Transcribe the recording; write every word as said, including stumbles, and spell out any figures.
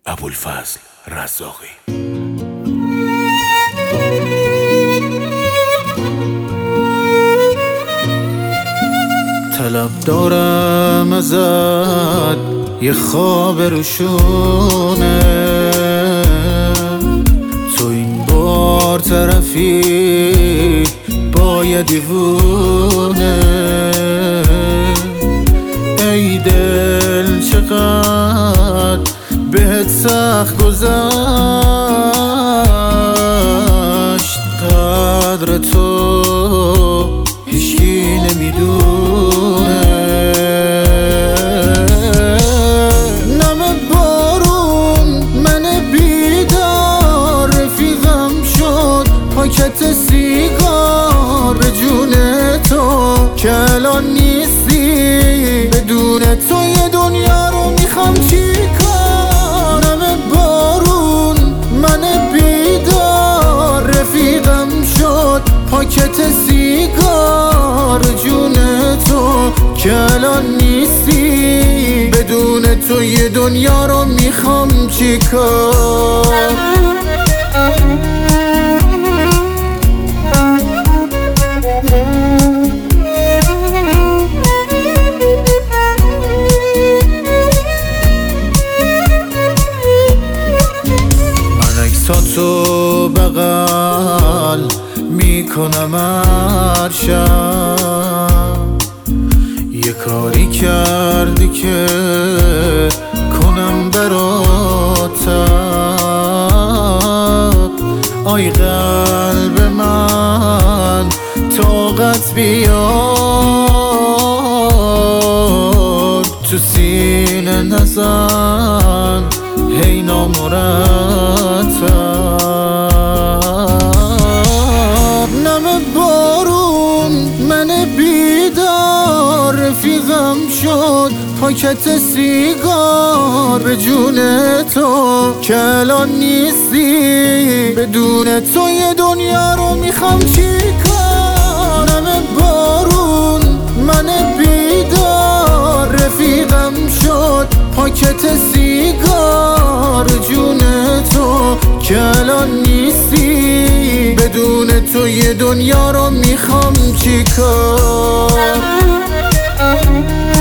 ابوالفضل رزاقی. طلب دارم ازت یه خواب روشونه، تو این بار طرفی با یه دیوونه. ای دل چقدر بهت سخت گذشت، قدر تو هیچکی نمیدونه. نم بارون من بیدار رفیقم شد، پاکت سیگار به جون تو که الان نیستی. بدون تو یه دنیا رو میخوام چی کار. نم بارون من بیدار رفیقم شد، پاکت سیگار جون تو که الان نیستی. بدون تو یه دنیا رو میخوام چی کار. تو بغل میکنم هر شب، یه کاری کردی که کنم براتب. آی قلب من طاقت بیار، تو سینه نزن هی نامرتب. نم بارون من بیدار رفیقم شد، پاکت سیگار به جون تو که الان نیستی. بدون تو یه دنیا رو میخوام چی کار. نم بارون من بیدار رفیقم شد، پاکت سیگار جون تو که الان نیستی. بدون تو یه دنیا رو میخوام چی کار.